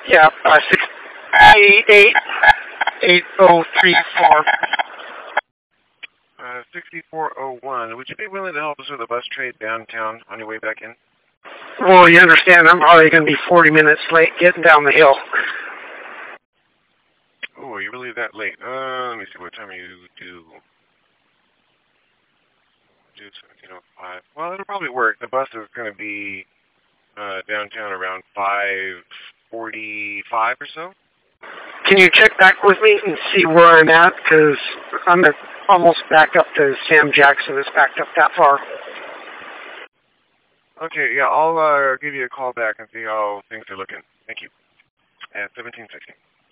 Yeah, 688-8034. 6401. Would you be willing to help us with a bus trade downtown on your way back in? Well, you understand I'm probably going to be 40 minutes late getting down the hill. Oh, are you really that late? Let me see, what time are you due? Due 17:05. Well, it'll probably work. The bus is going to be downtown around 5:45 or so. Can you check back with me and see where I'm at? Because I'm almost back up to Sam Jackson. It's backed up that far. Okay, yeah, I'll give you a call back and see how things are looking. Thank you. At 17:60.